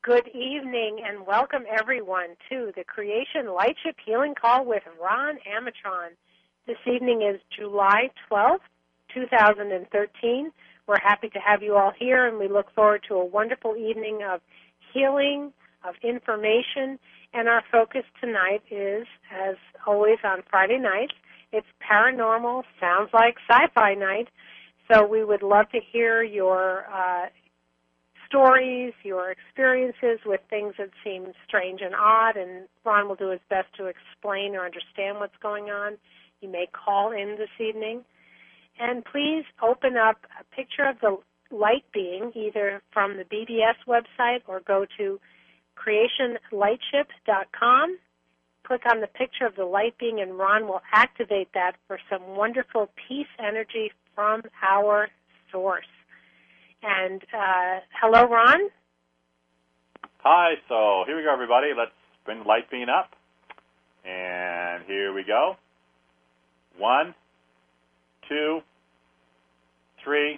Good evening and welcome everyone to the Creation Lightship Healing Call with Ron Amatron. This evening is July 12th, 2013. We're happy to have you all here, and we look forward to a wonderful evening of healing, of information, and our focus tonight is, as always on Friday nights, it's paranormal, sounds like sci-fi night, so we would love to hear your stories, your experiences with things that seem strange and odd, and Ron will do his best to explain or understand what's going on. You may call in this evening. And please open up a picture of the light being, either from the BBS website or go to creationlightship.com. Click on the picture of the light being, and Ron will activate that for some wonderful peace energy from our source. And hello, Ron. Hi. So here we go, everybody. Let's bring the light being up. And here we go. 1, 2, 3,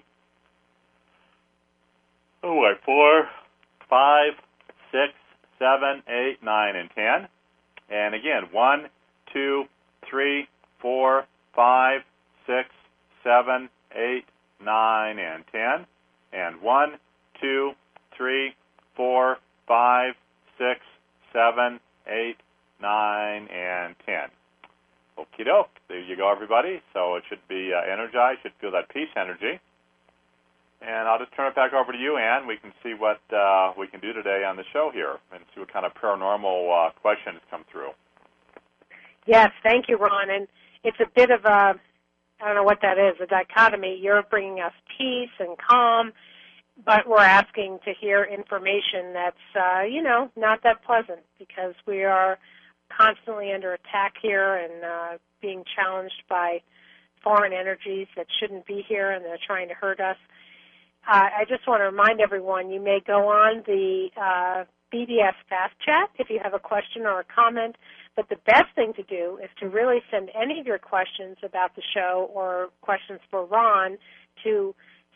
4, 5, 6, 7, 8, 9, and 10. And again, 1, 2, 3, 4, 5, 6, 7, 8, 9, and 10. And 1, 2, 3, 4, 5, 6, 7, 8, 9, and 10. Okie doke. There you go, everybody. So it should be energized. Should feel that peace energy. And I'll just turn it back over to you, Ann. We can see what we can do today on the show here and see what kind of paranormal questions come through. Yes, thank you, Ron. And it's a bit of a, I don't know what that is, a dichotomy. You're bringing us peace and calm, but we're asking to hear information that's, not that pleasant because we are constantly under attack here and being challenged by foreign energies that shouldn't be here, and they're trying to hurt us. I just want to remind everyone, you may go on the BBS Fast Chat if you have a question or a comment, but the best thing to do is to really send any of your questions about the show or questions for Ron to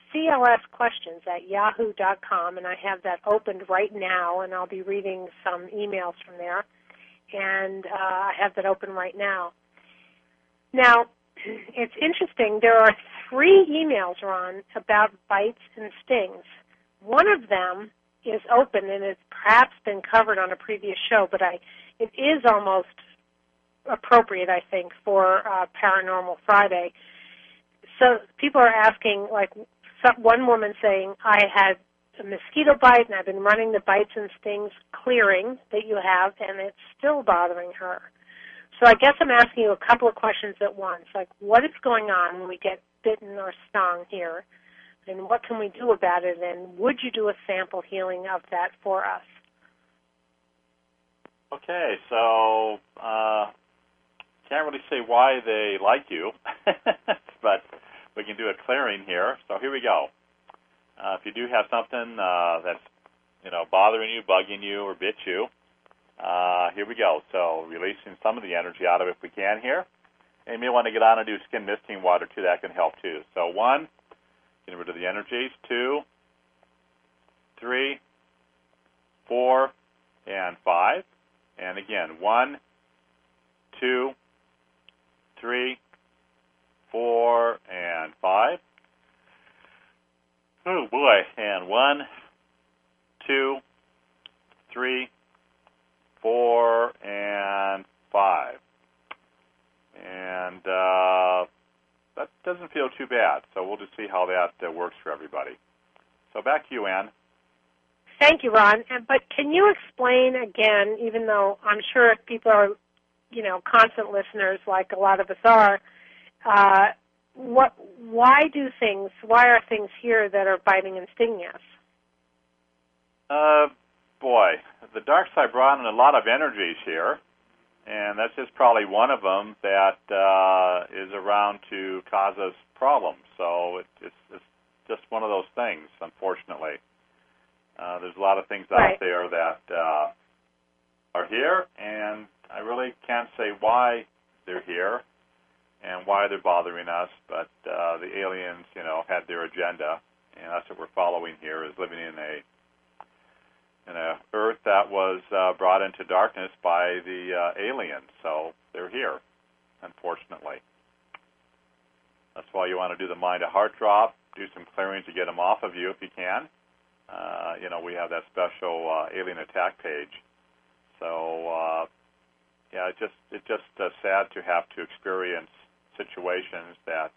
clsquestions@yahoo.com, and I have that opened right now, and I'll be reading some emails from there. And I have that open right now. Now, it's interesting. There are 3 emails, Ron, about bites and stings. One of them is open, and it's perhaps been covered on a previous show, but it is almost appropriate, I think, for Paranormal Friday. So people are asking, like one woman saying, I had a mosquito bite, and I've been running the bites and stings clearing that you have, and it's still bothering her. So I guess I'm asking you a couple of questions at once, like what is going on when we get bitten or stung here, and what can we do about it, and would you do a sample healing of that for us? Okay, so can't really say why they like you, but we can do a clearing here. So here we go. If you do have something that's, bothering you, bugging you, or bit you, here we go. So releasing some of the energy out of it if we can here. And you may want to get on and do skin misting water, too. That can help, too. So 1, getting rid of the energies. 2, 3, 4, and 5. And again, 1, 2, 3, 4, and 5. Oh, boy. And 1, 2, 3, 4, and 5. And that doesn't feel too bad. So we'll just see how that works for everybody. So back to you, Ann. Thank you, Ron. But can you explain again, even though I'm sure if people are, constant listeners like a lot of us are, why are things here that are biting and stinging us? Boy, the dark side brought in a lot of energies here, and that's just probably one of them that is around to cause us problems. So it's just one of those things, unfortunately. There's a lot of things out there that are here, and I really can't say why they're here and why they're bothering us, but the aliens, had their agenda, and that's what we're following here, is living in in a Earth that was brought into darkness by the aliens. So they're here, unfortunately. That's why you want to do the mind a heart drop, do some clearing to get them off of you if you can. We have that special alien attack page. So, it's just sad to have to experience situations that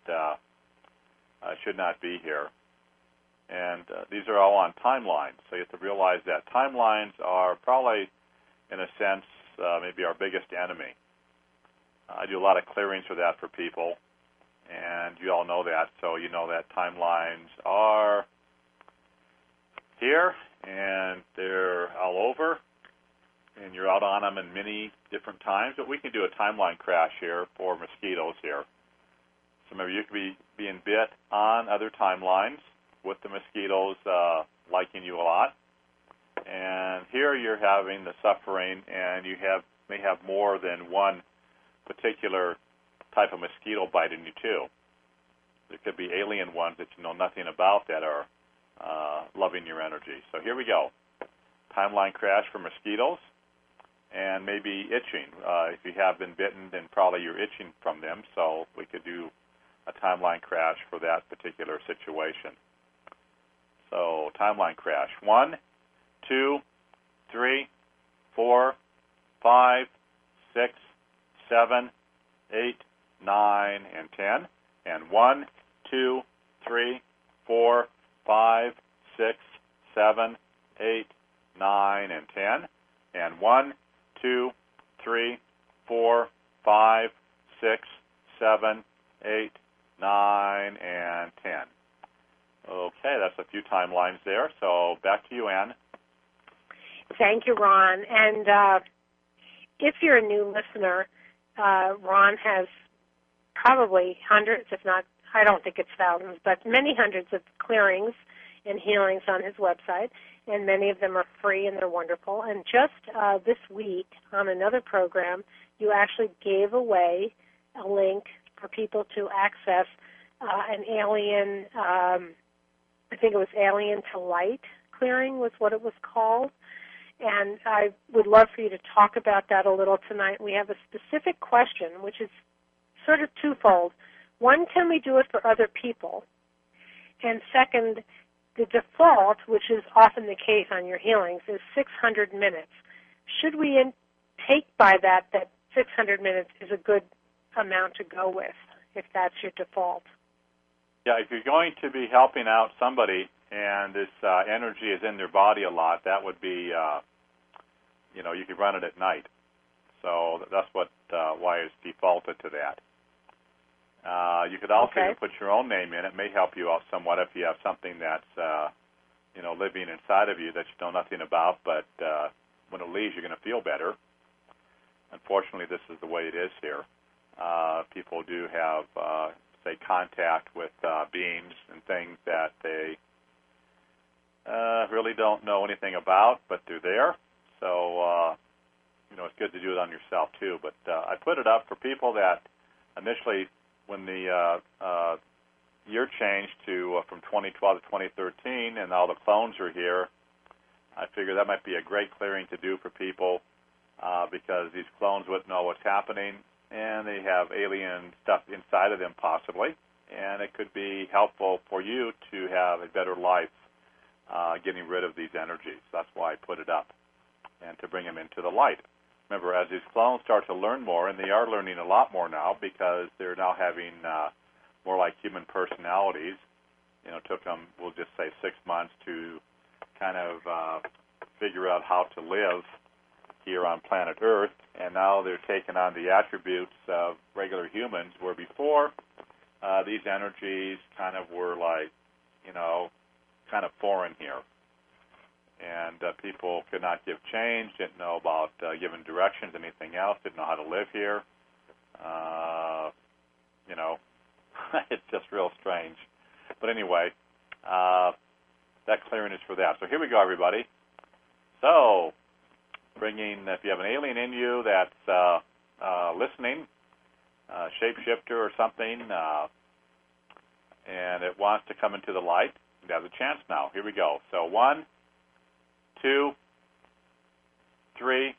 should not be here. And these are all on timelines. So you have to realize that timelines are probably, in a sense, maybe our biggest enemy. I do a lot of clearings for that for people, and you all know that. So you know that timelines are here, and they're all over, and you're out on them in many different times. But we can do a timeline crash here for mosquitoes here. So maybe you could be being bit on other timelines with the mosquitoes liking you a lot. And here you're having the suffering, and you may have more than one particular type of mosquito biting you too. There could be alien ones that you know nothing about that are loving your energy. So here we go. Timeline crash for mosquitoes, and maybe itching. If you have been bitten, then probably you're itching from them, so we could do a timeline crash for that particular situation. So timeline crash. 1, 2, 3, 4, 5, 6, 7, 8, 9, and 10. And 1, 2, 3, 4, 5, 6, 7, 8, 9, and 10. And 1, 2, 3, 4, 5, 6, 7, 8, 9, and 10. Okay, that's a few timelines there. So back to you, Ann. Thank you, Ron. And if you're a new listener, Ron has probably hundreds, if not, I don't think it's thousands, but many hundreds of clearings and healings on his website, and many of them are free and they're wonderful. And just this week on another program, you actually gave away a link for people to access an alien, I think it was Alien to Light clearing was what it was called. And I would love for you to talk about that a little tonight. We have a specific question, which is sort of twofold. One, can we do it for other people? And second, the default, which is often the case on your healings, is 600 minutes. Should we take by that 600 minutes is a good amount to go with, if that's your default? Yeah, if you're going to be helping out somebody and this energy is in their body a lot, that would be, you could run it at night. So that's why it's defaulted to that. You could also put your own name in. It may help you out somewhat if you have something that's, living inside of you that you know nothing about, but when it leaves, you're going to feel better. Unfortunately, this is the way it is here. People do have, say, contact with beings and things that they really don't know anything about, but they're there. So, it's good to do it on yourself, too. But I put it up for people that initially, when the year changed from 2012 to 2013 and all the clones are here, I figure that might be a great clearing to do for people because these clones wouldn't know what's happening, and they have alien stuff inside of them possibly, and it could be helpful for you to have a better life getting rid of these energies. That's why I put it up, and to bring them into the light. Remember, as these clones start to learn more, and they are learning a lot more now because they're now having more like human personalities. It took them, we'll just say, 6 months to kind of figure out how to live here on planet Earth, and now they're taking on the attributes of regular humans, where before these energies kind of were like, kind of foreign here. And people could not give change, didn't know about giving directions, anything else, didn't know how to live here. It's just real strange. But anyway, that clearing is for that. So here we go, everybody. So, if you have an alien in you that's listening, shapeshifter or something, and it wants to come into the light, it has a chance now. Here we go. So 1, 2, 3,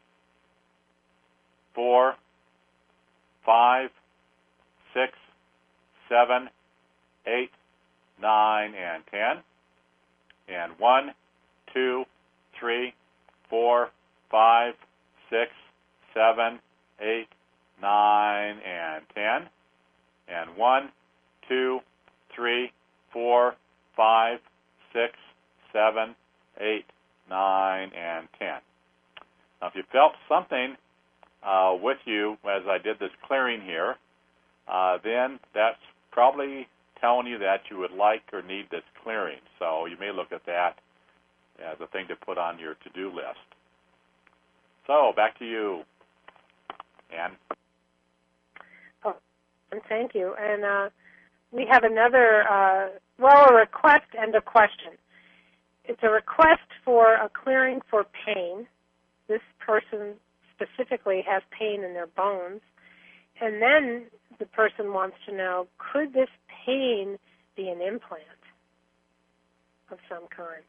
4, 5, 6, 7, 8, 9, and 10. And 1, 2, 3, 4, 5, 6, 7, 8, 9, and 10. And 1, 2, 3, 4, 5, 6, 7, 8, 9, and 10. Now, if you felt something with you as I did this clearing here, then that's probably telling you that you would like or need this clearing. So you may look at that as a thing to put on your to-do list. So back to you, Ann. Oh, thank you. And we have another, a request and a question. It's a request for a clearing for pain. This person specifically has pain in their bones. And then the person wants to know, could this pain be an implant of some kind?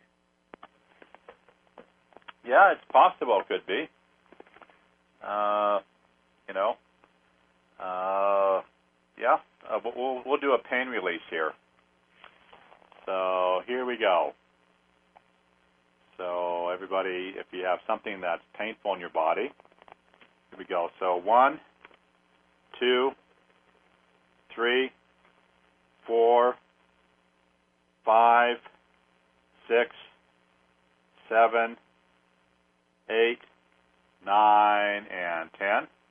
Yeah, it's possible it could be. We'll do a pain release here. So here we go. So everybody, if you have something that's painful in your body, here we go. So 1, 2, 3, 4, 5, 6, 7, 8, 9, and 10.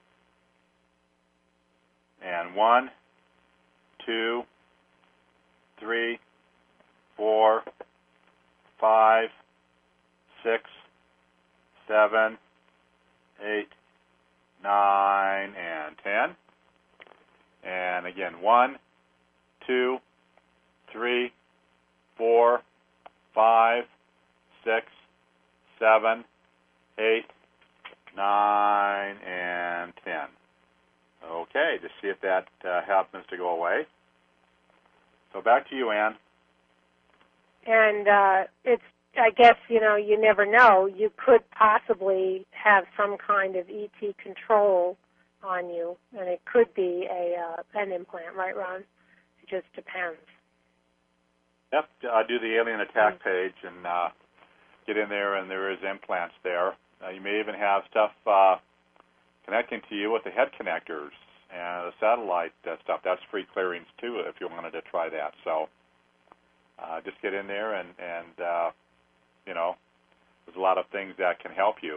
And 1, 2, 3, 4, 5, 6, 7, 8, 9, and 10. And again, 1, 2, 3, 4, 5, 6, 7, 8, 9, and 10. Okay, just see if that happens to go away. So back to you, Ann. And I guess, you never know. You could possibly have some kind of ET control on you, and it could be an implant, right, Ron? It just depends. Yep, I do the alien attack page and get in there, and there is implants there. You may even have stuff connecting to you with the head connectors and the satellite stuff. That's free clearings, too, if you wanted to try that. So just get in there, and there's a lot of things that can help you.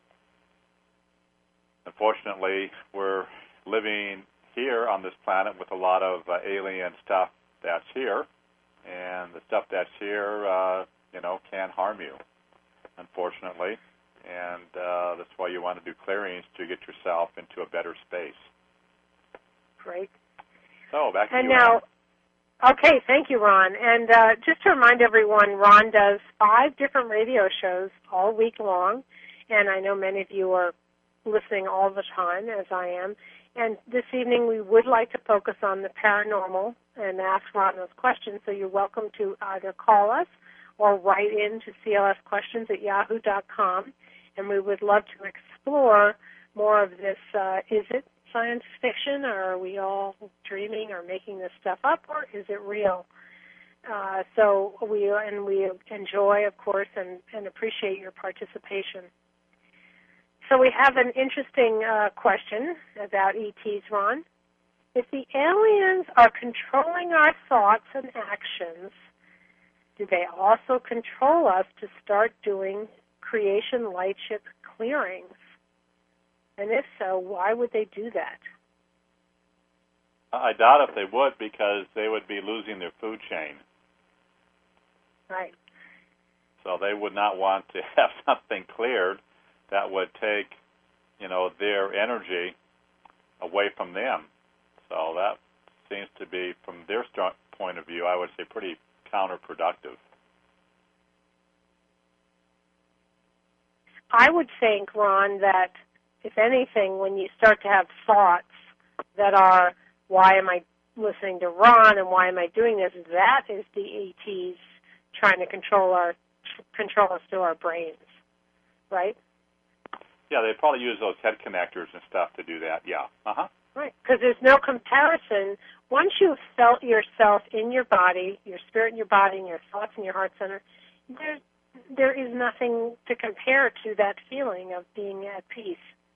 Unfortunately, we're living here on this planet with a lot of alien stuff that's here, and the stuff that's here, can harm you, unfortunately. And that's why you want to do clearings, to get yourself into a better space. Great. So, back to you, And now, okay, thank you, Ron. And just to remind everyone, Ron does 5 different radio shows all week long, and I know many of you are listening all the time, as I am. And this evening we would like to focus on the paranormal and ask Ron those questions, so you're welcome to either call us or write in to clsquestions@yahoo.com, and we would love to explore more of this. Is it science fiction, or are we all dreaming or making this stuff up, or is it real? So we enjoy, of course, and appreciate your participation. So we have an interesting question about ETs, Ron. If the aliens are controlling our thoughts and actions, do they also control us to start doing creation lightship clearings? And if so, why would they do that? I doubt if they would, because they would be losing their food chain. Right. So they would not want to have something cleared that would take, their energy away from them. So that seems to be, from their point of view, I would say pretty counterproductive. I would think, Ron, that if anything, when you start to have thoughts that are, why am I listening to Ron and why am I doing this, that is the ETs trying to control us through our brains, right? Yeah, they probably use those head connectors and stuff to do that. Yeah. Right, because there's no comparison. Once you've felt yourself in your body, your spirit in your body, and your thoughts in your heart center, there is nothing to compare to that feeling of being at peace.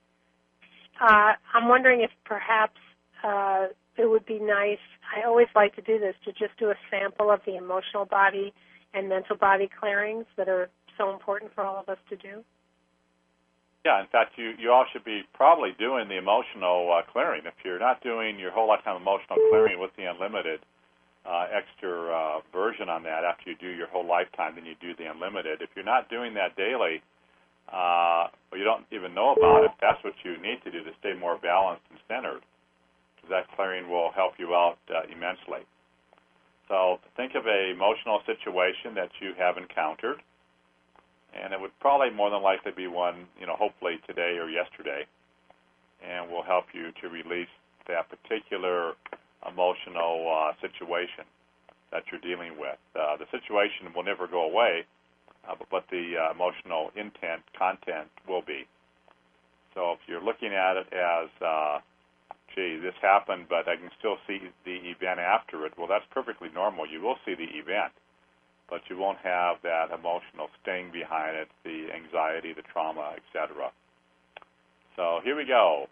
I'm wondering if perhaps it would be nice, I always like to do this, to just do a sample of the emotional body and mental body clearings that are so important for all of us to do. Yeah, in fact, you all should be probably doing the emotional clearing. If you're not doing your whole lifetime emotional clearing with the Unlimited extra version on that after you do your whole lifetime, then you do the Unlimited. If you're not doing that daily, or you don't even know about it, that's what you need to do to stay more balanced and centered, because that clearing will help you out immensely. So think of an emotional situation that you have encountered, and it would probably more than likely be one, hopefully today or yesterday, and will help you to release that particular emotional situation that you're dealing with. The situation will never go away, but the emotional content will be. So if you're looking at it as, this happened, but I can still see the event after it, well, that's perfectly normal. You will see the event, but you won't have that emotional sting behind it, the anxiety, the trauma, etc. So here we go.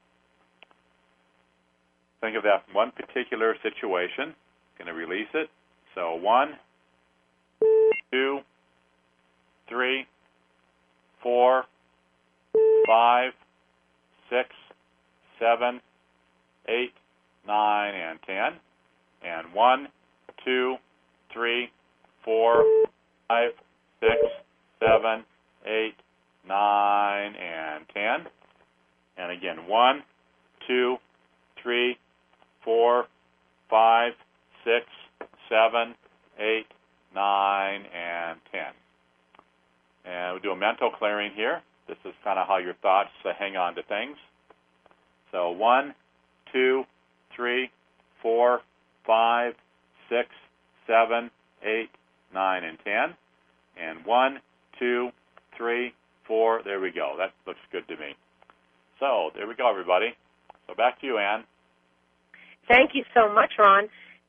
Think of that one particular situation. Going to release it. So 1, 2, 3, 4, 5, 6, 7, 8, 9, and 10. And 1, 2, 3, 4, 5, 6, 7, 8, 9, and 10. And again, 1, 2, 3, 4, 5, 6, 7, 8, 9, and 10. And we'll do a mental clearing here. This is kind of how your thoughts hang on to things. So 1, 2, 3, 4, 5, 6, 7, 8, 9, and 10. And 1, 2, 3, 4. There we go. That looks good to me. So there we go, everybody. So back to you, Ann. Thank you so much, Ron.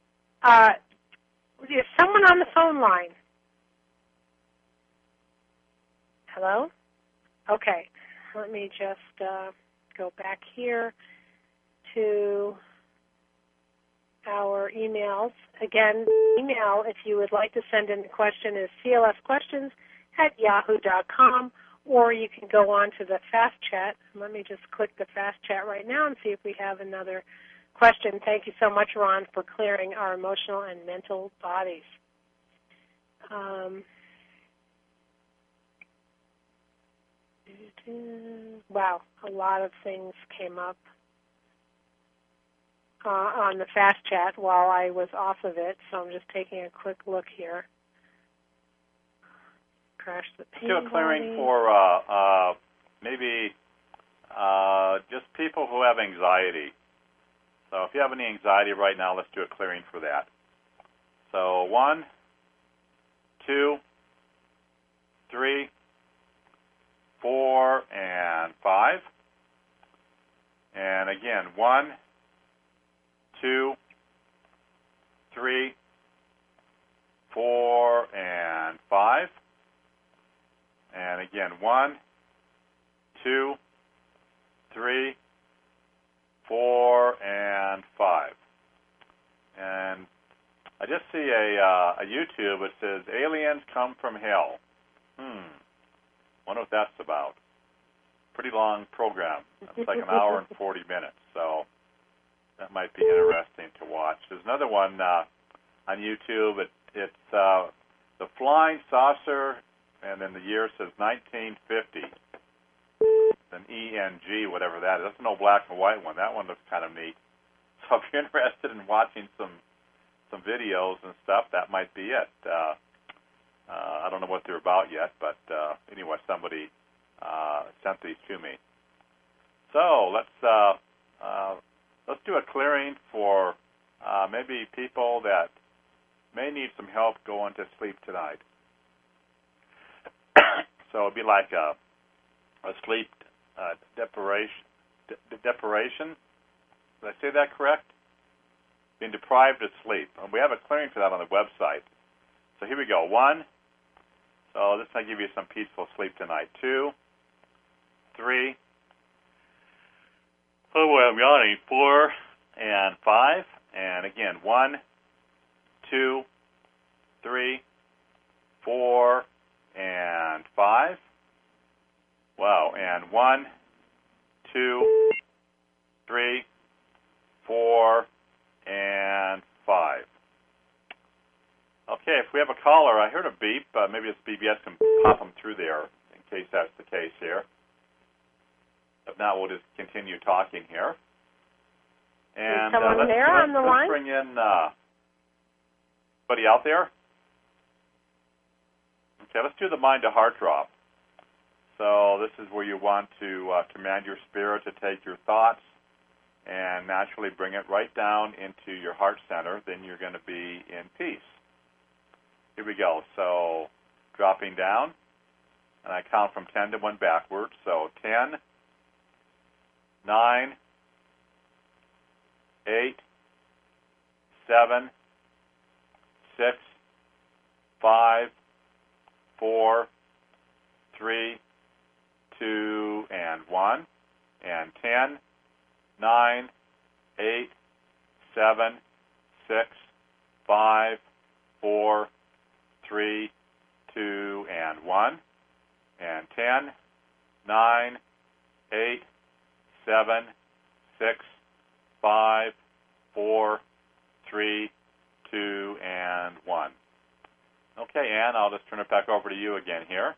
Is someone on the phone line? Hello? Okay. Let me just go back here to our emails. Again, email, if you would like to send in a question, is clsquestions@yahoo.com, or you can go on to the Fast Chat. Let me just click the Fast Chat right now and see if we have another question. Thank you so much, Ron, for clearing our emotional and mental bodies. Wow, a lot of things came up on the Fast Chat while I was off of it, so I'm just taking a quick look here. Crash the pain. Do a clearing for maybe just people who have anxiety. So if you have any anxiety right now, let's do a clearing for that. So 1, 2, 3, 4, and 5. And again, 1, 2, 3, 4, and 5. And again, 1, 2, 3, 4, and 5. And I just see a YouTube that says, aliens come from hell. Wonder what that's about. Pretty long program. It's like an hour and 40 minutes, so that might be interesting to watch. There's another one on YouTube. It's the Flying Saucer, and then the year says 1950. An ENG, whatever that is. That's an old black and white one. That one looks kind of neat. So if you're interested in watching some videos and stuff, that might be it. I don't know what they're about yet, but anyway, somebody sent these to me. So let's do a clearing for maybe people that may need some help going to sleep tonight. So it'd be like a sleep deprivation. Did I say that correct? Being deprived of sleep. And we have a clearing for that on the website. So here we go. 1. So this might give you some peaceful sleep tonight. 2, 3. Oh, I'm yawning. 4 and 5. And again, 1, 2, 3, 4, and 5. Wow. And 1, 2, 3, 4, and 5. Okay, if we have a caller, I heard a beep. Maybe it's BBS can pop them through there in case that's the case here. If not, we'll just continue talking here. And is someone there on the line? Let's bring in anybody out there. Okay, let's do the mind to heart drop. So this is where you want to command your spirit to take your thoughts and naturally bring it right down into your heart center. Then you're going to be in peace. Here we go. So dropping down, and I count from 10 to 1 backwards. So 10, 9, 8, 7, 6, 5, 4, 3, 2, and 1. And 10, 9, 8, 7, 6, 5, 4, 3, 2, and 1. And 10, 9, 8, 7, 6, 5, 4, 3, 2, and 1. Okay, Ann, I'll just turn it back over to you again here.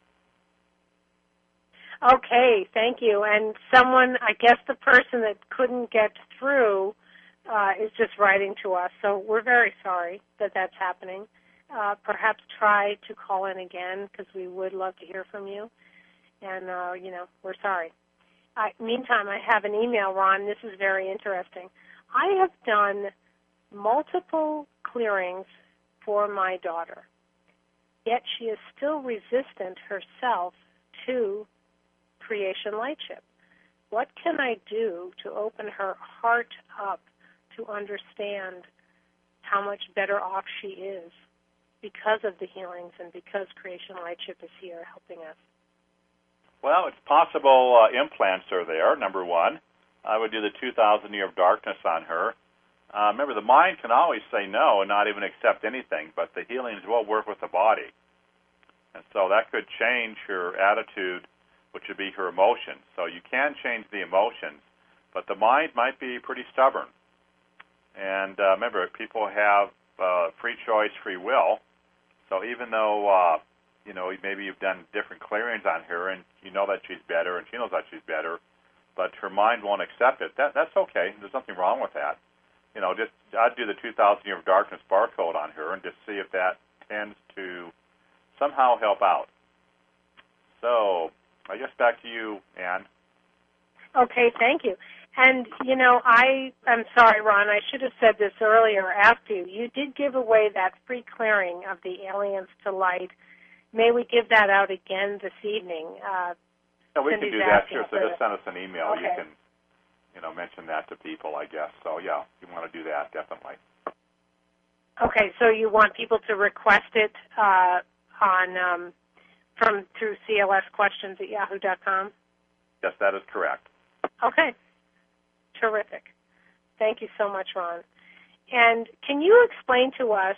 Okay, thank you. And someone, I guess the person that couldn't get through is just writing to us, so we're very sorry that that's happening. Perhaps try to call in again because we would love to hear from you. And, we're sorry. Meantime, I have an email, Ron. This is very interesting. I have done multiple clearings for my daughter, yet she is still resistant herself to creation lightship. What can I do to open her heart up to understand how much better off she is because of the healings and because creation lightship is here helping us? Well, it's possible implants are there, number one. I would do the 2,000 year of darkness on her. Remember, the mind can always say no and not even accept anything, but the healings will work with the body. And so that could change her attitude, which would be her emotions. So you can change the emotions, but the mind might be pretty stubborn. And remember, people have free choice, free will. So even though, maybe you've done different clearings on her and you know that she's better and she knows that she's better, but her mind won't accept it, that's okay. There's nothing wrong with that. I'd do the 2,000 year of darkness barcode on her and just see if that tends to somehow help out. So I guess back to you, Ann. Okay, thank you. And, I'm sorry, Ron, I should have said this earlier, asked you. You did give away that free clearing of the Aliens to Light. May we give that out again this evening? No, we can do that, sure. So just send us an email. Okay. You can, mention that to people, I guess. So, yeah, if you want to do that, definitely. Okay, so you want people to request it through clsquestions@yahoo.com? Yes, that is correct. Okay. Terrific. Thank you so much, Ron. And can you explain to us,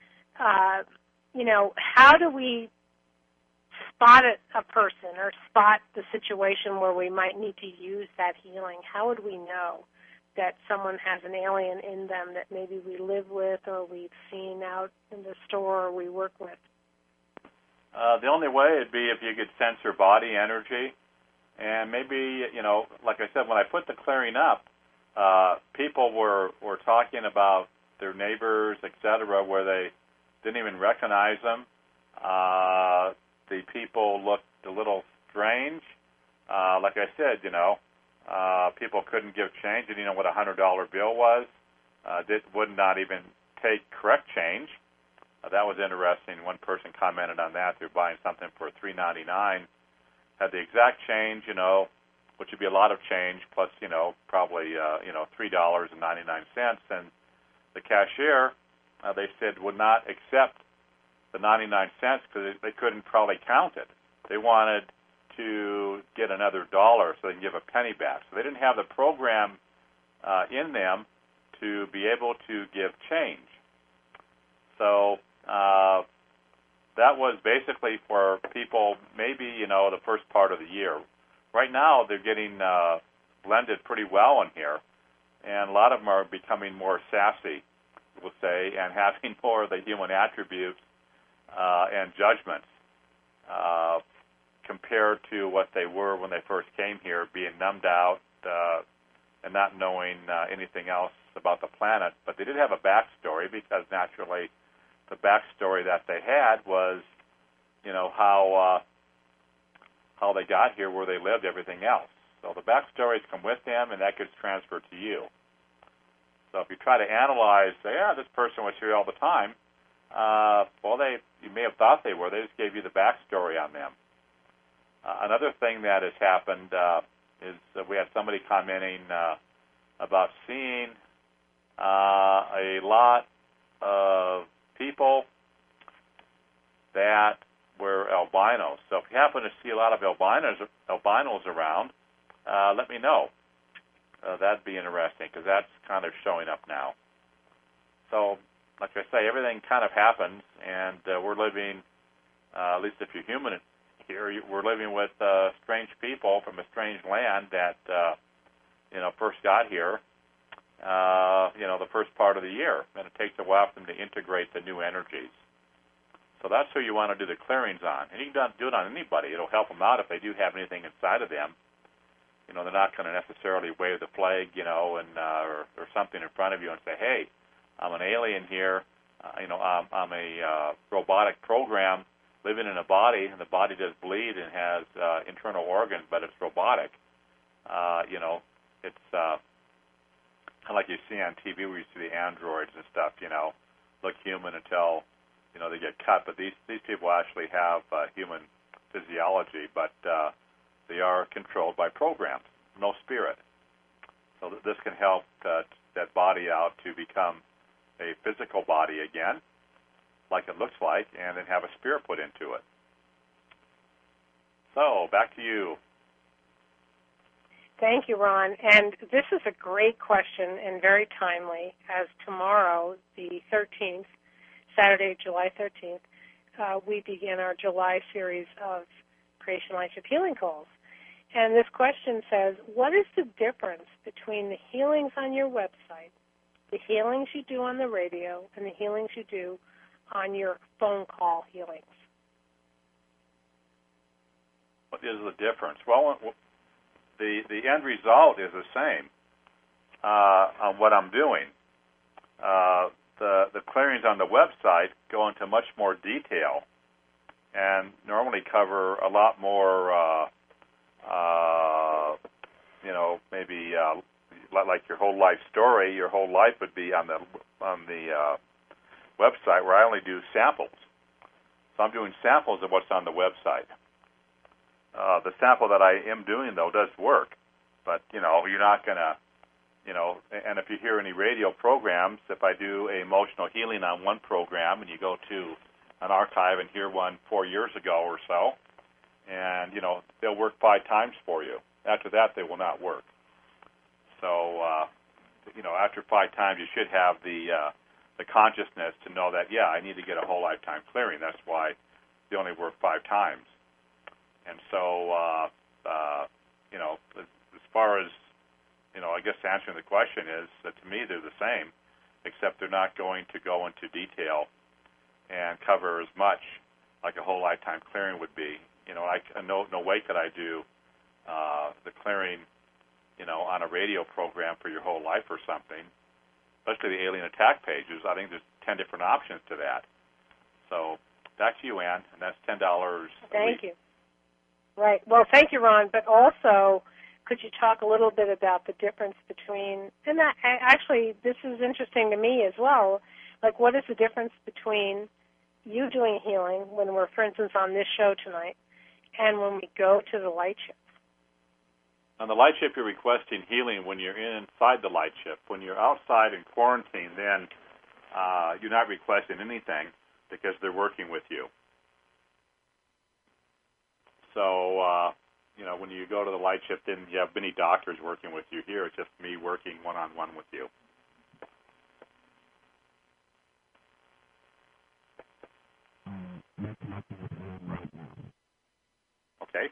how do we spot a person or spot the situation where we might need to use that healing? How would we know that someone has an alien in them that maybe we live with or we've seen out in the store or we work with? The only way would be if you could sense her body energy. And maybe, like I said, when I put the clearing up, people were talking about their neighbors, etc., where they didn't even recognize them. The people looked a little strange. Like I said, people couldn't give change. They didn't know what a $100 bill was. Would not even take correct change. That was interesting. One person commented on that. They're buying something for $3.99. Had the exact change, which would be a lot of change, plus, probably, $3.99. And the cashier, they said, would not accept the 99 cents because they couldn't probably count it. They wanted to get another dollar so they can give a penny back. So they didn't have the program in them to be able to give change. So that was basically for people maybe, the first part of the year. Right now, they're getting blended pretty well in here, and a lot of them are becoming more sassy, we'll say, and having more of the human attributes and judgments compared to what they were when they first came here, being numbed out and not knowing anything else about the planet. But they did have a backstory, because naturally the backstory that they had was, how they got here, where they lived, everything else. So the backstories come with them, and that gets transferred to you. So if you try to analyze, say, this person was here all the time, you may have thought they were. They just gave you the backstory on them. Another thing that has happened is that we had somebody commenting about seeing a lot of people that were albinos. So if you happen to see a lot of albinos around, let me know. That'd be interesting, because that's kind of showing up now. So, like I say, everything kind of happens, and we're living, at least if you're human here, we're living with strange people from a strange land that, first got here, the first part of the year, and it takes a while for them to integrate the new energies. So that's who you want to do the clearings on. And you can do it on anybody. It'll help them out if they do have anything inside of them. They're not going to necessarily wave the flag, or something in front of you and say, hey, I'm an alien here. I'm a robotic program living in a body, and the body does bleed and has internal organs, but it's robotic. It's kind of like you see on TV where you see the androids and stuff, look human until, they get cut. But these people actually have human physiology, but they are controlled by programs, no spirit. So this can help that body out to become a physical body again, like it looks like, and then have a spirit put into it. So, back to you. Thank you, Ron. And this is a great question and very timely, as tomorrow, the 13th, Saturday, July 13th, we begin our July series of Creation Life Healing Calls. And this question says, what is the difference between the healings on your website, the healings you do on the radio, and the healings you do on your phone call healings? What is the difference? Well, the end result is the same on what I'm doing. The clearings on the website go into much more detail and normally cover a lot more, maybe like your whole life story. Your whole life would be on the website, where I only do samples. So I'm doing samples of what's on the website. The sample that I am doing, though, does work. But, you're not going to, and if you hear any radio programs, if I do emotional healing on one program and you go to an archive and hear one 4 years ago or so, and, they'll work 5 times for you. After that, they will not work. So, after 5 times, you should have the consciousness to know that, I need to get a whole lifetime clearing. That's why they only work 5 times. And so, as far as, I guess answering the question is that to me they're the same, except they're not going to go into detail and cover as much like a whole lifetime clearing would be. No way could I do the clearing, on a radio program for your whole life or something, especially the alien attack pages. I think there's 10 different options to that. So back to you, Ann, and that's $10 a week. Thank you. Right. Well, thank you, Ron. But also, could you talk a little bit about the difference between, and that, actually, this is interesting to me as well, like what is the difference between you doing healing when we're, for instance, on this show tonight, and when we go to the light show? On the light ship, you're requesting healing when you're inside the light ship. When you're outside in quarantine, then you're not requesting anything because they're working with you. So, when you go to the light ship, then you have many doctors working with you. Here, it's just me working one-on-one with you. Okay.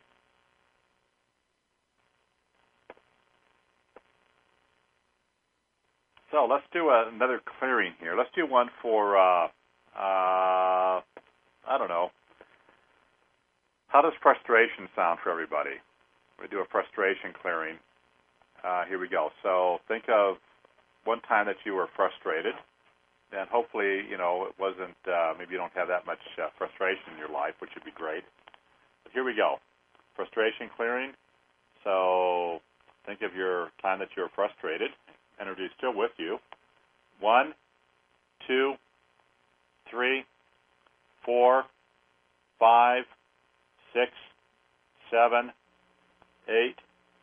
So let's do another clearing here. Let's do one for, I don't know. How does frustration sound for everybody? We do a frustration clearing. Here we go. So think of one time that you were frustrated, and hopefully, it wasn't, maybe you don't have that much frustration in your life, which would be great. But here we go. Frustration clearing. So think of your time that you were frustrated. Energy is still with you. 1, 2, 3, 4, 5, 6, 7, 8,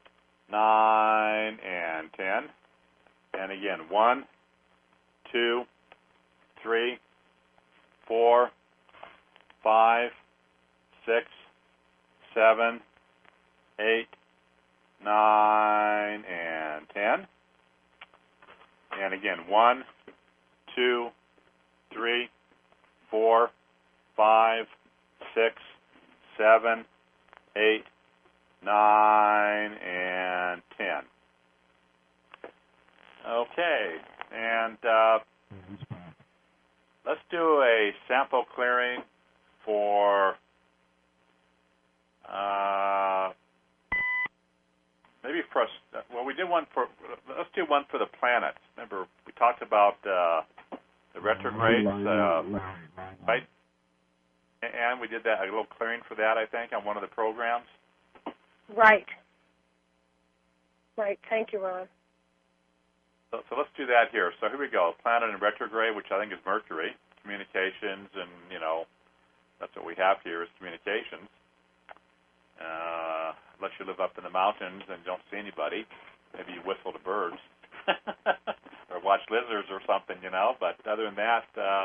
9, and 10. And again, 1, 2, 3, 4, 5, 6, 7, 8, 9, and 10. And again, 1, 2, 3, 4, 5, 6, 7, 8, 9, and 10. Okay, and let's do a sample clearing for we did one for, let's do one for the planets. Remember, we talked about the retrogrades, right? And we did that, a little clearing for that, I think, on one of the programs. Right. Thank you, Ron. So let's do that here. So here we go. Planet in retrograde, which I think is Mercury, communications, and, that's what we have here is communications. Unless you live up in the mountains and don't see anybody, maybe you whistle to birds or watch lizards or something, But other than that,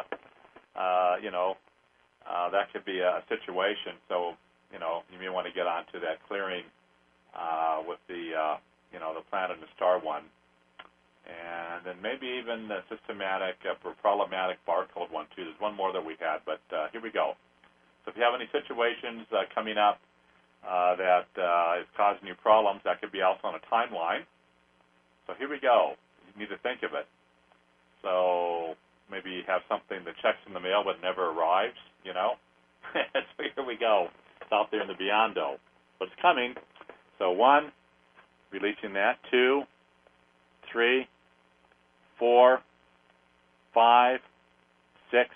that could be a situation. So, you may want to get onto that clearing with the, the planet and the star one. And then maybe even the systematic or problematic barcode one, too. There's one more that we had, but here we go. So if you have any situations coming up that is causing you problems, that could be also on a timeline. So here we go. You need to think of it. So maybe you have something that checks in the mail but never arrives, So here we go. It's out there in the beyond-o. But it's coming. So 1, releasing that. 2, 3, 4, 5, 6,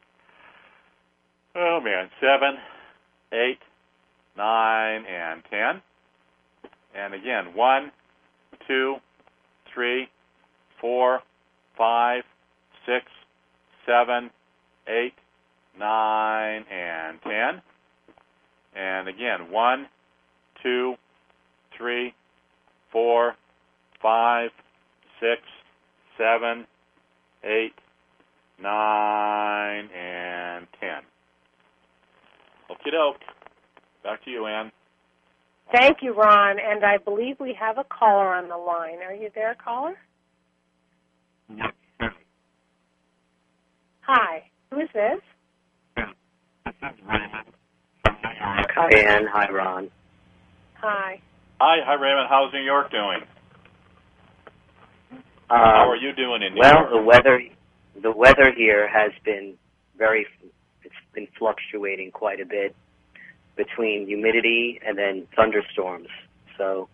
7, 8, 9, and 10. And again, 1, 2, 3, 4, 5, 6, 7, 8, 9, and 10. And again, 1, 2, 3, 4, 5, 6, 7, 8, 9, and 10. Okie doke. Back to you, Ann. Thank you, Ron. And I believe we have a caller on the line. Are you there, caller? Yes. Hi. Who is this? This is Raymond from New York. Hi, Ann. Hi, Ron. Hi. Hi, Raymond. How's New York doing? How are you doing in New York? Well, the weather here has been it's been fluctuating quite a bit between humidity and then thunderstorms. So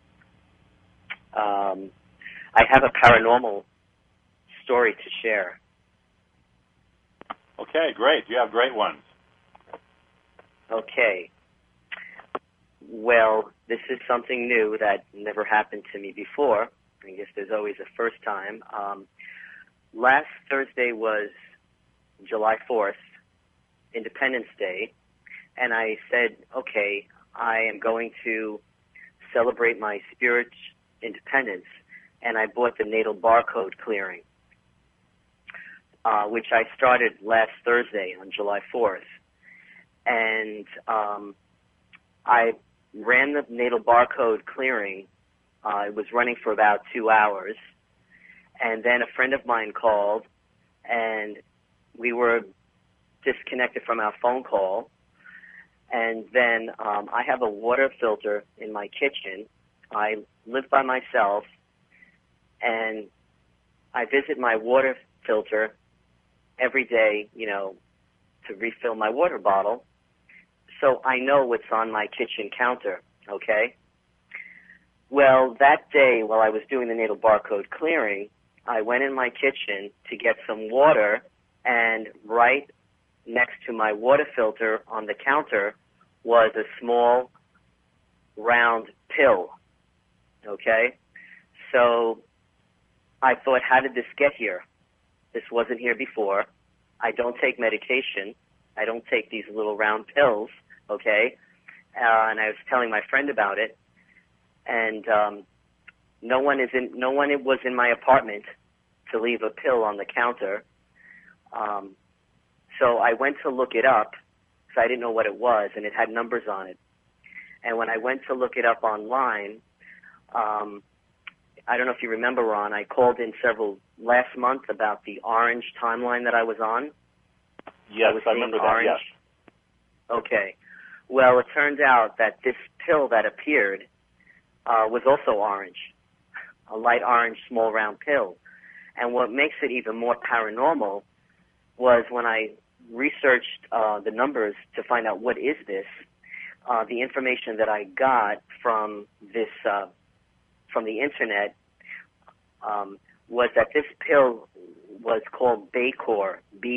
I have a paranormal story to share. Okay, great. You have great ones. Okay. Well, this is something new that never happened to me before. I guess there's always a first time. Last Thursday was July 4th, Independence Day, and I said, okay, I am going to celebrate my spirit's independence, and I bought the natal barcode clearing, which I started last Thursday on July 4th. And I ran the natal barcode clearing. It was running for about 2 hours. And then a friend of mine called, and we were disconnected from our phone call. And then I have a water filter in my kitchen. I live by myself, and I visit my water filter every day, to refill my water bottle. So I know what's on my kitchen counter, okay? Well, that day while I was doing the natal barcode clearing, I went in my kitchen to get some water, and right next to my water filter on the counter was a small round pill, okay? So I thought, how did this get here? This wasn't here before. I don't take medication. I don't take these little round pills, okay? And I was telling my friend about it, and no one was in my apartment to leave a pill on the counter. So I went to look it up, because I didn't know what it was, and it had numbers on it. And when I went to look it up online, I don't know if you remember, Ron, I called in last month about the orange timeline that I was on. Yes, I remember that, yes. Okay. Well, it turned out that this pill that appeared was also orange, a light orange, small round pill. And what makes it even more paranormal was when I researched the numbers to find out what is this, the information that I got from this from the internet was that this pill was called Baycor,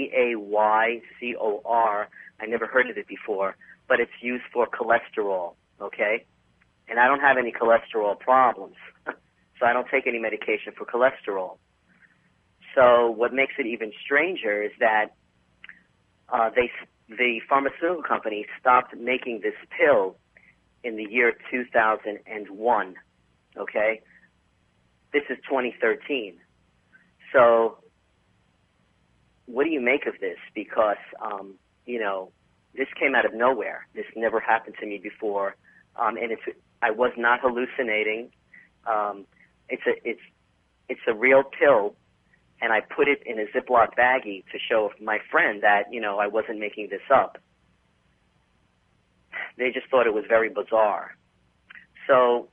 Baycor. I never heard of it before, but it's used for cholesterol, okay? And I don't have any cholesterol problems, so I don't take any medication for cholesterol. So what makes it even stranger is that the pharmaceutical company stopped making this pill in the year 2001, okay? This is 2013. So what do you make of this? Because, this came out of nowhere. This never happened to me before. And I was not hallucinating. It's a real pill, and I put it in a Ziploc baggie to show my friend that, I wasn't making this up. They just thought it was very bizarre. So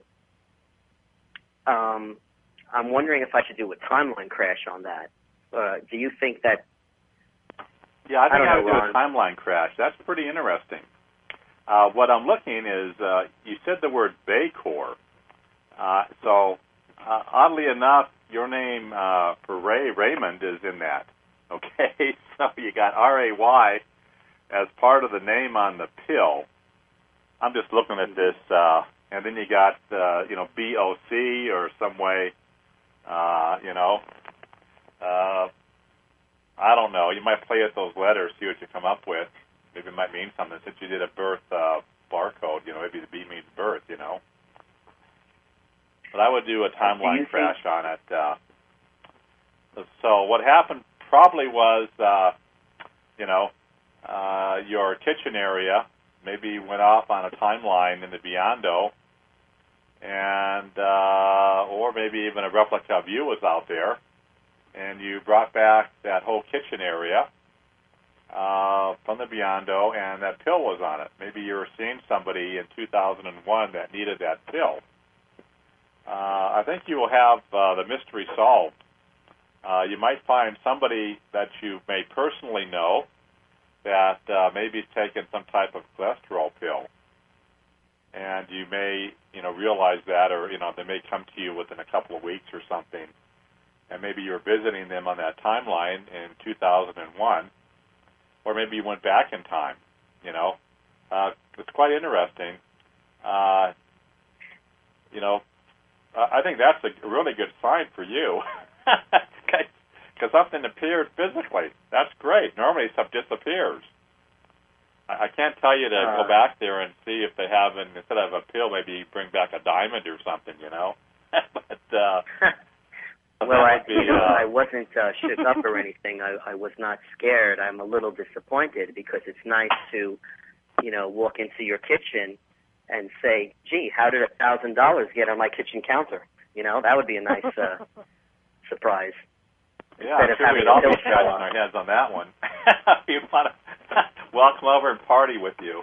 I'm wondering if I should do a timeline crash on that. Do you think that... Yeah, I think I would do a timeline crash. That's pretty interesting. What I'm looking is, you said the word Baycor. So oddly enough, your name for Raymond is in that. Okay, so you got R-A-Y as part of the name on the pill. I'm just looking at this, and then you got, B-O-C or some way, I don't know. You might play with those letters, see what you come up with. Maybe it might mean something. Since you did a birth barcode, maybe the B means birth, But I would do a timeline crash on it. So what happened probably was, your kitchen area maybe went off on a timeline in the Beyond-O, and or maybe even a replica of you was out there, and you brought back that whole kitchen area from the Beyond-O, and that pill was on it. Maybe you were seeing somebody in 2001 that needed that pill. I think you will have the mystery solved. You might find somebody that you may personally know that maybe is taking some type of cholesterol pill, and you may, realize that, or they may come to you within a couple of weeks or something, and maybe you were visiting them on that timeline in 2001, or maybe you went back in time. It's quite interesting. I think that's a really good sign for you, because something appeared physically. That's great. Normally stuff disappears. I can't tell you to go back there and see if they have, instead of a pill, maybe bring back a diamond or something, you know. But well, I wasn't shook up or anything. I was not scared. I'm a little disappointed because it's nice to, walk into your kitchen and say, "Gee, how did $1,000 get on my kitchen counter?" That would be a nice surprise. Yeah, I'm sure we'd all be scratching our heads on that one. We want to welcome over and party with you.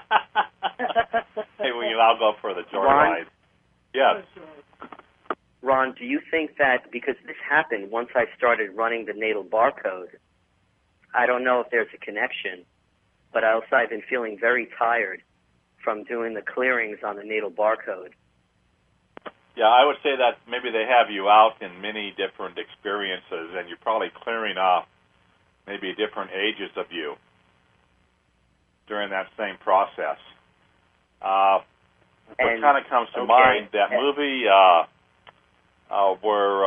Hey, we can all go for the joyride. Yes. Ron, do you think that because this happened once I started running the natal barcode, I don't know if there's a connection, but I've been feeling very tired from doing the clearings on the natal barcode. Yeah, I would say that maybe they have you out in many different experiences, and you're probably clearing off maybe different ages of you during that same process. What kind of comes to mind, that movie where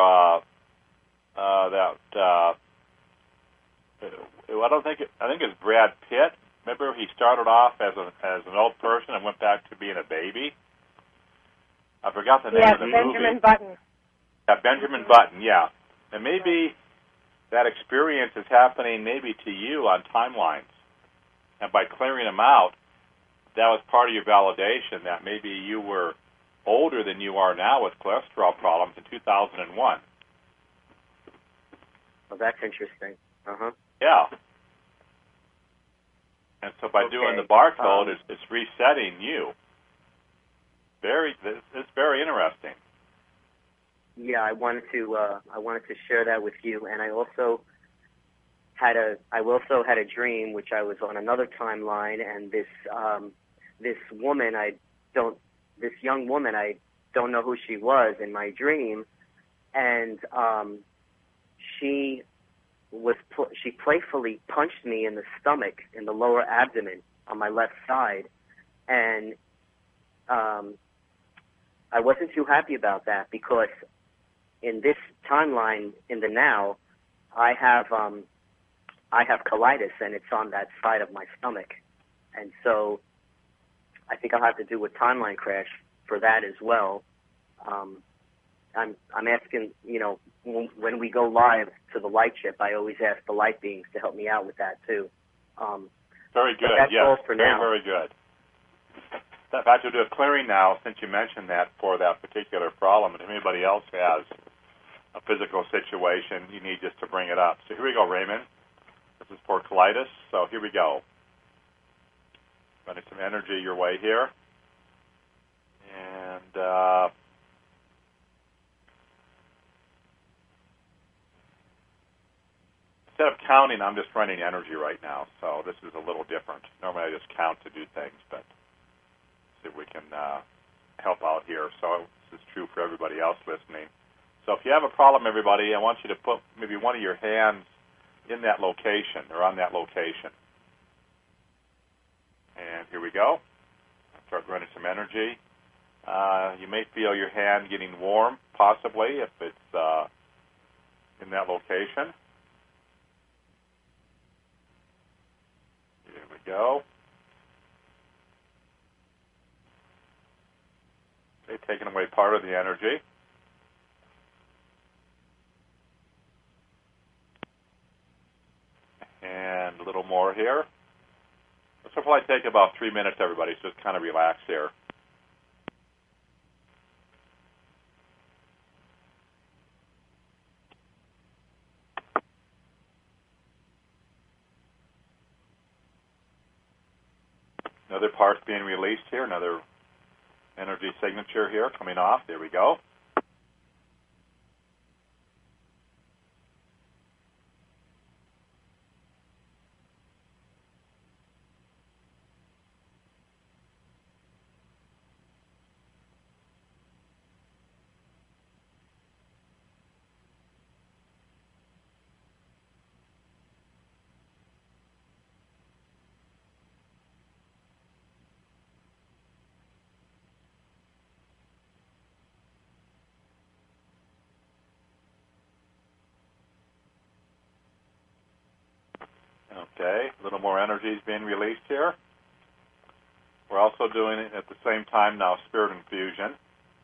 I think it's Brad Pitt. Remember, he started off as an old person and went back to being a baby. I forgot the name of the movie. Benjamin Button. Yeah, Benjamin Button, yeah. And maybe that experience is happening maybe to you on timelines. And by clearing them out, that was part of your validation that maybe you were older than you are now with cholesterol problems in 2001. Well, that's interesting. Yeah. And so by doing the barcode, it's resetting you. It's very interesting. Yeah, I wanted to share that with you, and I also had a dream, which I was on another timeline, and this young woman, I don't know who she was in my dream, and she playfully punched me in the stomach, in the lower abdomen on my left side, and I wasn't too happy about that because in this timeline, in the now, I have colitis, and it's on that side of my stomach, and so I think I'll have to do a timeline crash for that as well. I'm asking, when we go live to the light chip, I always ask the light beings to help me out with that too. Very good. That's all for now. Very good. In fact, we'll do a clearing now, since you mentioned that, for that particular problem. And if anybody else has a physical situation, you need just to bring it up. So here we go, Raymond. This is for colitis. So here we go. Running some energy your way here. And instead of counting, I'm just running energy right now. So this is a little different. Normally I just count to do things, but see if we can help out here. So this is true for everybody else listening. So if you have a problem, everybody, I want you to put maybe one of your hands in that location or on that location. And here we go. Start running some energy. You may feel your hand getting warm, possibly, if it's in that location. Here we go. Okay, taking away part of the energy. And a little more here. This will probably take about 3 minutes, everybody, so just kind of relax here. Another part's being released here, another energy signature here coming off. There we go. Okay, a little more energy is being released here. We're also doing it at the same time now, Spirit Infusion.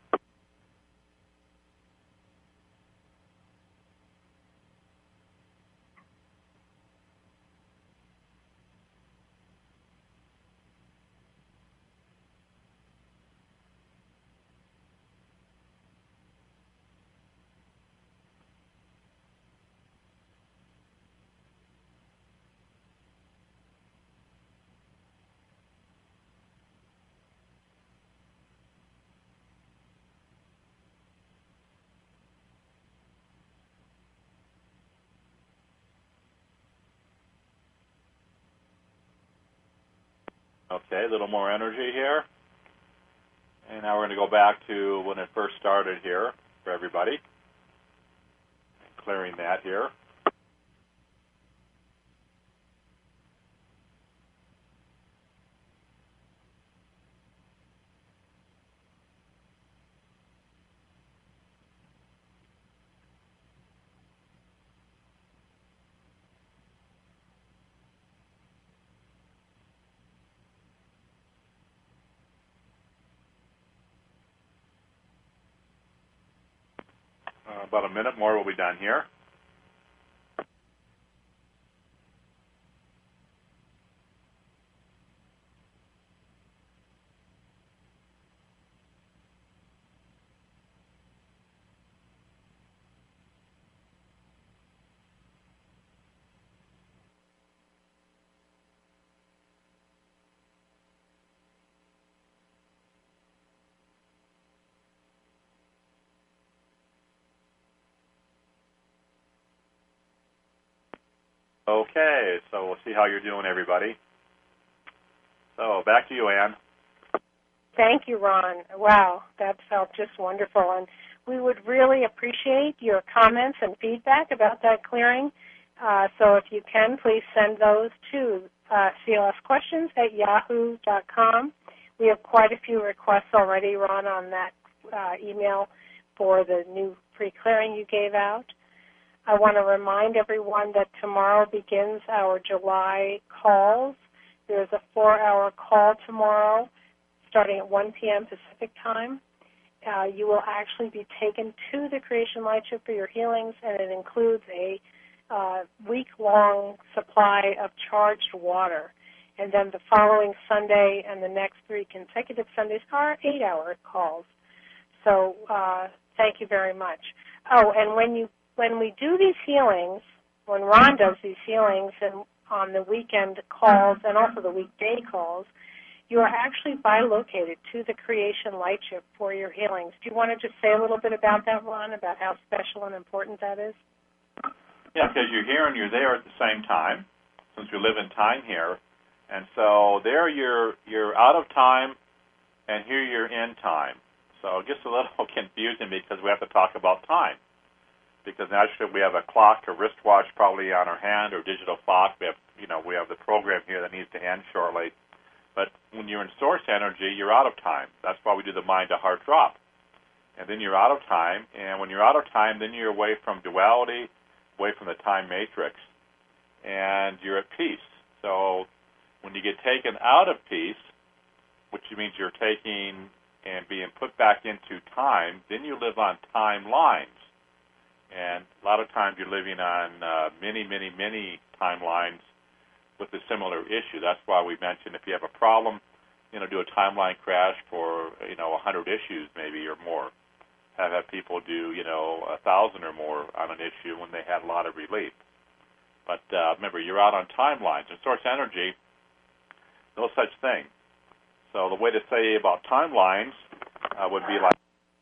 Okay, a little more energy here. And now we're going to go back to when it first started here for everybody. Clearing that here. About a minute more will be done here. Okay, so we'll see how you're doing, everybody. So back to you, Ann. Thank you, Ron. Wow, that felt just wonderful. And we would really appreciate your comments and feedback about that clearing. So if you can, please send those to clsquestions@yahoo.com. We have quite a few requests already, Ron, on that email for the new pre-clearing you gave out. I want to remind everyone that tomorrow begins our July calls. There's a 4-hour call tomorrow starting at 1 p.m. Pacific time. You will actually be taken to the Creation Lightship for your healings, and it includes a week-long supply of charged water. And then the following Sunday and the next 3 consecutive Sundays are 8-hour calls. So thank you very much. Oh, and when we do these healings, when Ron does these healings and on the weekend calls and also the weekday calls, you are actually bilocated to the Creation Lightship for your healings. Do you want to just say a little bit about that, Ron, about how special and important that is? Yeah, because you're here and you're there at the same time, since we live in time here. And so there you're out of time, and here you're in time. So it gets a little confusing because we have to talk about time. Because naturally we have a clock, a wristwatch probably on our hand, or digital clock. We have the program here that needs to end shortly. But when you're in source energy, you're out of time. That's why we do the mind to heart drop. And then you're out of time, and when you're out of time, then you're away from duality, away from the time matrix, and you're at peace. So when you get taken out of peace, which means you're taking and being put back into time, then you live on timelines. And a lot of times you're living on many, many, many timelines with a similar issue. That's why we mentioned if you have a problem, do a timeline crash for, 100 issues maybe or more. Have people do, 1,000 or more on an issue when they had a lot of relief. But remember, you're out on timelines. In source energy, no such thing. So the way to say about timelines would be like,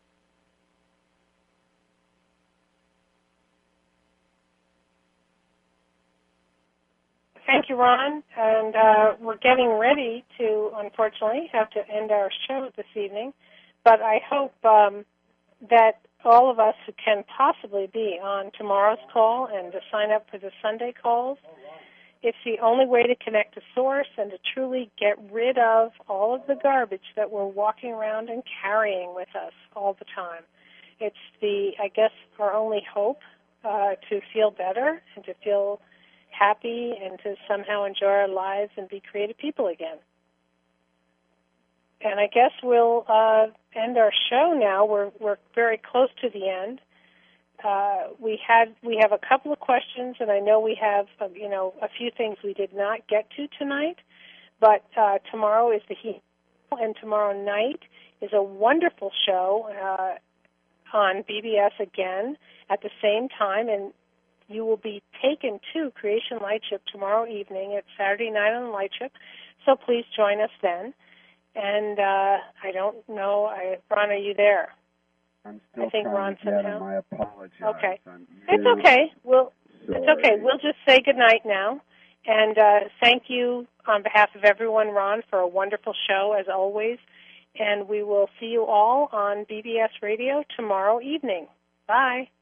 Thank you, Ron. And we're getting ready to, unfortunately, have to end our show this evening. But I hope that all of us who can possibly be on tomorrow's call and to sign up for the Sunday calls, it's the only way to connect to Source and to truly get rid of all of the garbage that we're walking around and carrying with us all the time. It's our only hope to feel better and to feel happy and to somehow enjoy our lives and be creative people again. And I guess we'll end our show now. We're very close to the end. We have a couple of questions, and I know we have a few things we did not get to tonight. But tomorrow is the heat, and tomorrow night is a wonderful show on BBS again at the same time, and you will be taken to Creation Lightship tomorrow evening. It's Saturday night on the Lightship, so please join us then. And I don't know, Ron, are you there? I'm still I think trying Ron to get somehow. him. I apologize. Okay. It's okay. It's okay. We'll just say goodnight now. And thank you on behalf of everyone, Ron, for a wonderful show, as always. And we will see you all on BBS Radio tomorrow evening. Bye.